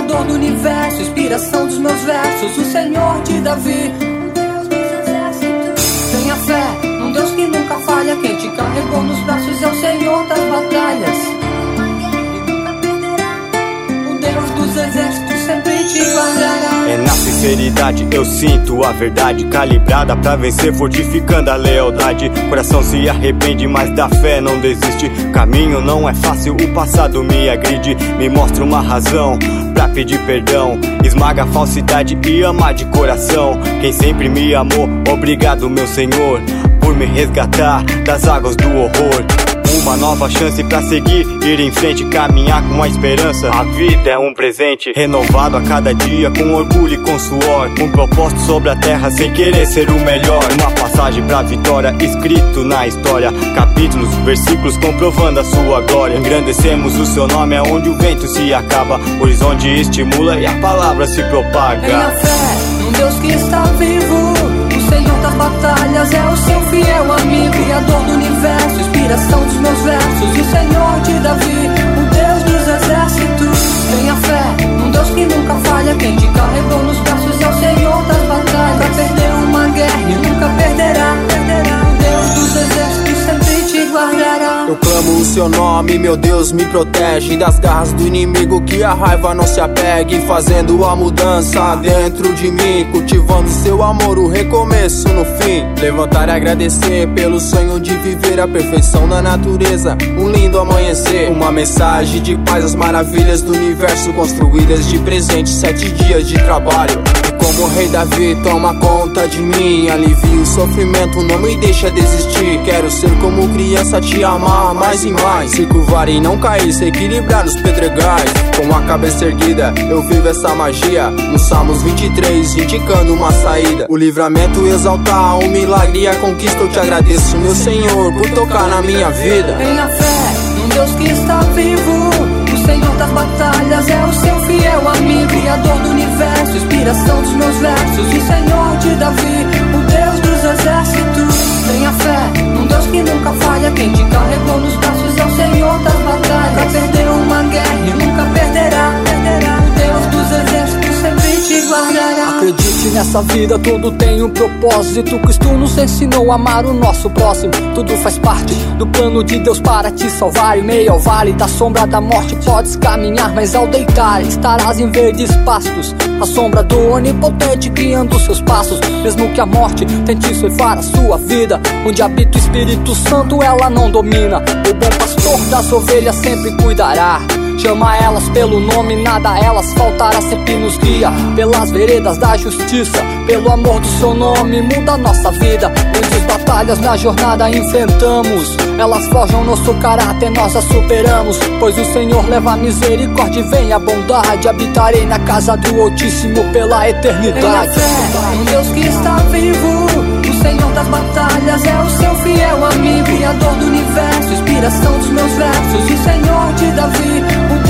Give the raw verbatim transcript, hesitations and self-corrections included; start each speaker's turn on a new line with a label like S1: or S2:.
S1: Criador do universo, inspiração dos meus versos, o Senhor de Davi, o Deus dos exércitos. Tenha fé num Deus que nunca falha, quem te carregou nos braços é o Senhor das batalhas. O Deus dos exércitos sempre te guardará.
S2: É na sinceridade, eu sinto a verdade, calibrada pra vencer, fortificando a lealdade. Coração se arrepende, mas da fé não desiste. Caminho não é fácil, o passado me agride. Me mostra uma razão pra pedir perdão, esmaga a falsidade e ama de coração. Quem sempre me amou, obrigado meu Senhor, por me resgatar das águas do horror. Uma nova chance pra seguir, ir em frente, caminhar com a esperança. A vida é um presente, renovado a cada dia, com orgulho e com suor. Um propósito sobre a terra, sem querer ser o melhor. Uma passagem pra vitória, escrito na história. Capítulos, versículos, comprovando a sua glória. Engrandecemos o seu nome, é onde o vento se acaba. O horizonte estimula e a palavra se propaga.
S1: Tenha fé num Deus que está vivo, o Senhor das batalhas é o seu fiel amigo. Criador do universo, inspiração dos meus versos, o Senhor de Davi, o Deus dos exércitos. Tenha fé num Deus que nunca falha, quem te carregou nos braços é o Senhor das batalhas. Vai perder uma guerra e nunca perderá, perderá. O Deus dos exércitos sempre te guardará.
S3: Eu clamo o seu nome, meu Deus me protege das garras do inimigo, que a raiva não se apegue, fazendo a mudança dentro de mim, cultivando seu amor, o recomeço no fim. Levantar e agradecer pelo sonho de viver a perfeição da natureza, um lindo amanhecer, uma mensagem de paz, as maravilhas do universo construídas de presente, sete dias de trabalho. E como o rei Davi toma conta de mim, alivia o sofrimento, não me deixa desistir. Quero ser como criança, te amar mais e mais, se curvar e não cair, se equilibrar nos pedregais. Com a cabeça erguida, eu vivo essa magia, no Salmos vinte e três, indicando uma saída. O livramento exaltar, o milagre e a conquista, eu te agradeço, meu Senhor, por tocar na minha vida.
S1: Tenha fé num Deus que está vivo, o Senhor das batalhas é o seu fiel amigo. Criador do universo, inspiração dos meus versos, o Senhor de Davi, o Deus dos exércitos. Tenha fé num Deus que nunca falha, quem te carregou nos braços é o Senhor das batalhas. Vai perder uma guerra e nunca perderá, perderá. O Deus dos exércitos sempre te guardará.
S4: Acredite nessa vida, tudo tem um propósito. Cristo nos ensinou a amar o nosso próximo. Tudo faz parte do plano de Deus para te salvar. Em meio ao vale da sombra da morte podes caminhar, mas ao deitar estarás em verdes pastos, a sombra do onipotente guiando seus passos. Mesmo que a morte tente ceifar a sua vida, onde habita o Espírito Santo ela não domina. O bom pastor das ovelhas sempre cuidará. Chama elas pelo nome, nada elas faltará, sempre nos guia pelas veredas da justiça. Pelo amor do seu nome muda a nossa vida. Grandes batalhas na jornada enfrentamos, elas forjam nosso caráter, nós as superamos. Pois o Senhor leva a misericórdia e vem a bondade. Habitarei na casa do Altíssimo pela eternidade.
S1: Tenha fé em Deus que está vivo, o Senhor das batalhas é o seu fiel amigo. Criador do universo, inspiração dos meus versos, o Senhor de Davi, o